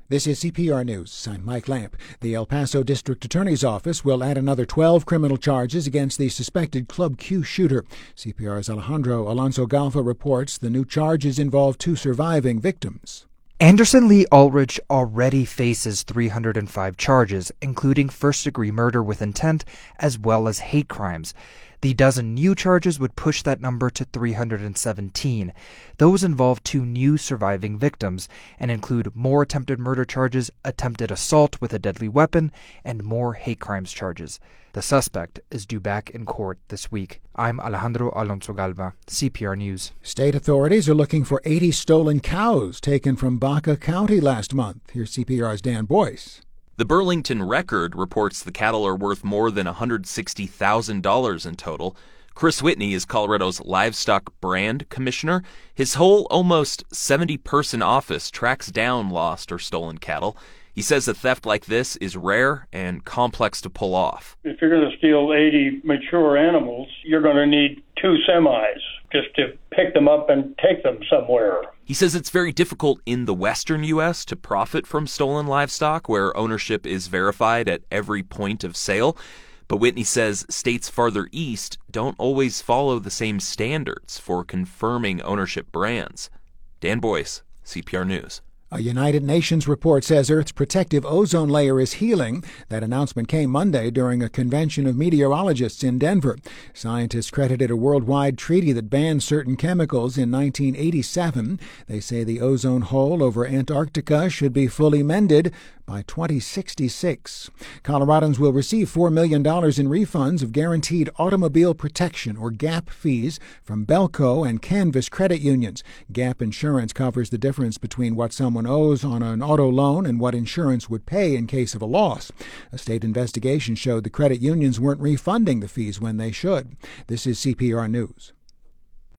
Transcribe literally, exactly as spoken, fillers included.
This is C P R News. I'm Mike Lamp. The El Paso District Attorney's Office will add another twelve criminal charges against the suspected Club Q shooter. C P R's Alejandro Alonso Galva reports the new charges involve two surviving victims. Anderson Lee Ulrich already faces three hundred five charges, including first-degree murder with intent as well as hate crimes. The dozen new charges would push that number to three hundred seventeen. Those involve two new surviving victims and include more attempted murder charges, attempted assault with a deadly weapon, and more hate crimes charges. The suspect is due back in court this week. I'm Alejandro Alonso Galva, C P R News. State authorities are looking for eighty stolen cows taken from Baca County last month. Here's C P R's Dan Boyce. The Burlington Record reports the cattle are worth more than one hundred sixty thousand dollars in total. Chris Whitney is Colorado's livestock brand commissioner. His whole almost seventy-person office tracks down lost or stolen cattle. He says a theft like this is rare and complex to pull off. If you're going to steal eighty mature animals, you're going to need two semis just to pick them up and take them somewhere. He says it's very difficult in the western U S to profit from stolen livestock, where ownership is verified at every point of sale. But Whitney says states farther east don't always follow the same standards for confirming ownership brands. Dan Boyce, C P R News. A United Nations report says Earth's protective ozone layer is healing. That announcement came Monday during a convention of meteorologists in Denver. Scientists credited a worldwide treaty that banned certain chemicals in nineteen eighty-seven. They say the ozone hole over Antarctica should be fully mended by twenty sixty-six. Coloradans will receive four million dollars in refunds of guaranteed automobile protection, or GAP, fees from Belco and Canvas credit unions. GAP insurance covers the difference between what someone owes on an auto loan and what insurance would pay in case of a loss. A state investigation showed the credit unions weren't refunding the fees when they should. This is C P R News.